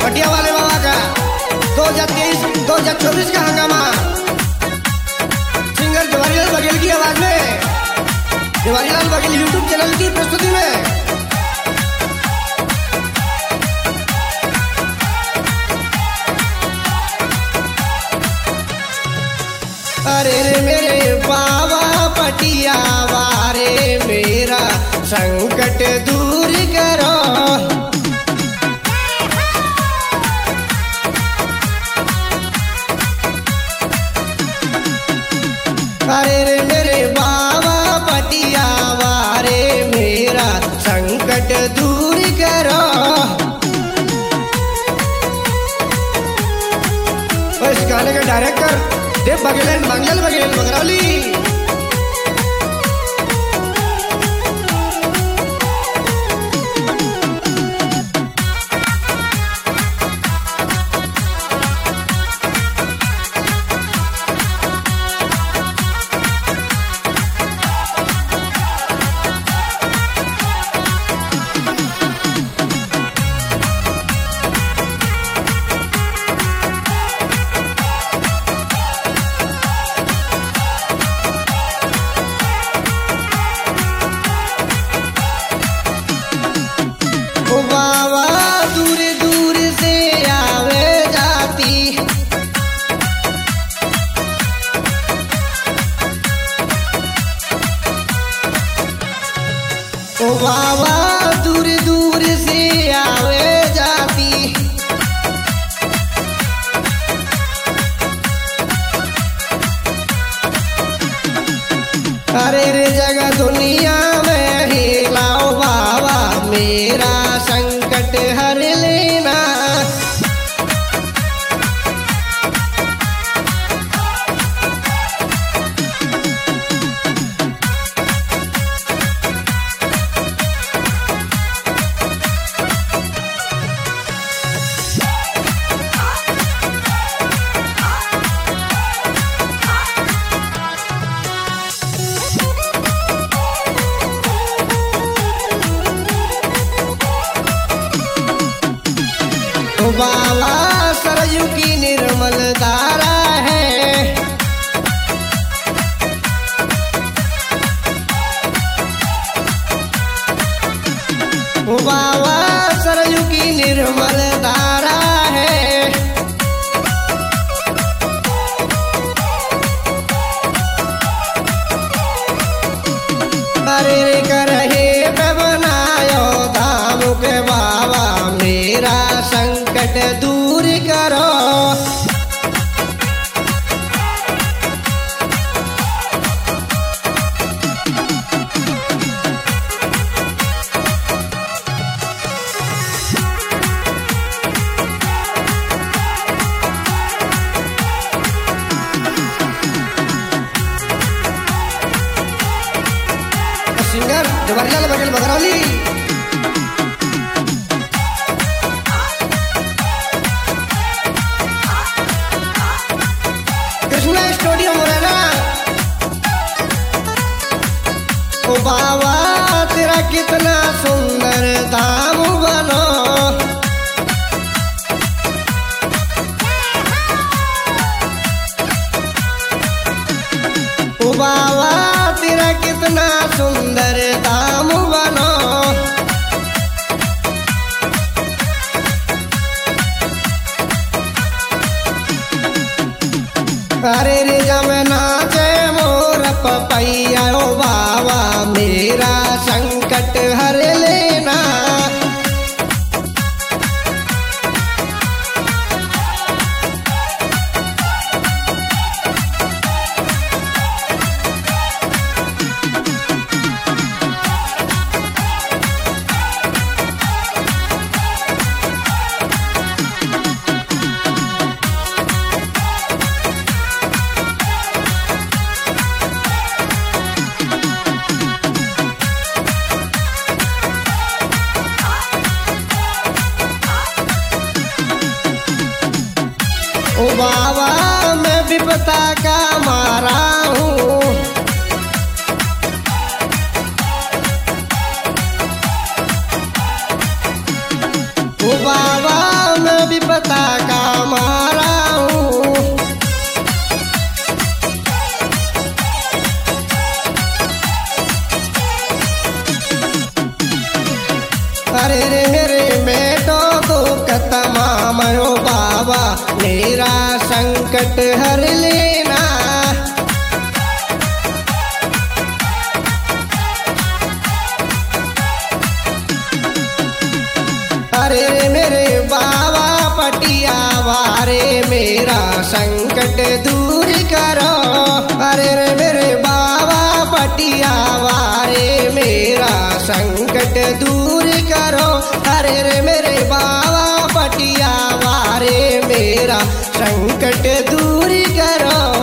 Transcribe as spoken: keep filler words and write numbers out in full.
पटिया वाले बाबा का दो हजार तेईस दो हजार चौबीस का हंगामा सिंगर जवाहरीलाल बघेल की आवाज में जवाहरीलाल बघेल यूट्यूब चैनल की प्रस्तुति में। अरे रे मेरे बाबा पटिया वारे मेरा संकट दूर करो। अरे रे मेरे बाबा पटिया वारे मेरा संकट दूर करो। और इस गाने का डायरेक्टर देव बघेल मंगल बघेल बगरौली। बाबा दूर दूर से आवे जाती ओ बाबा दूर दूर से आवे जाती। अरे रे जगह दुनिया में हिलाओ बाबा मेरा संकट हर लेना। तो बाबा सरयू की निर्मल धारा है। ओ बाबा सरयू की निर्मल धारा है। अरे रे करहे पे बनायो धाम के बाबा मेरा संकट दूर करो। सिंगर जवाहरीलाल बघेल बगरौली। कृष्णा स्टूडियो मुरैना। ओ बाबा तेरा कितना सुंदर धाम बनो। ओ बाबा तेरा कितना सुंदर धाम बनो। अरे रे जमना चे मोर पपैया ओ बाबा मेरा संकट हर लेना। ओ बाबा मैं विपता का मारा हूँ। ओ बाबा मैं संकट हर लेना। अरे मेरे बाबा पटिया वारे मेरा संकट दूर करो। अरे रे मेरे बाबा पटिया वारे मेरा संकट दूर करो। अरे रे मेरे बाबा पटिया वारे मेरा संकट दूर करो।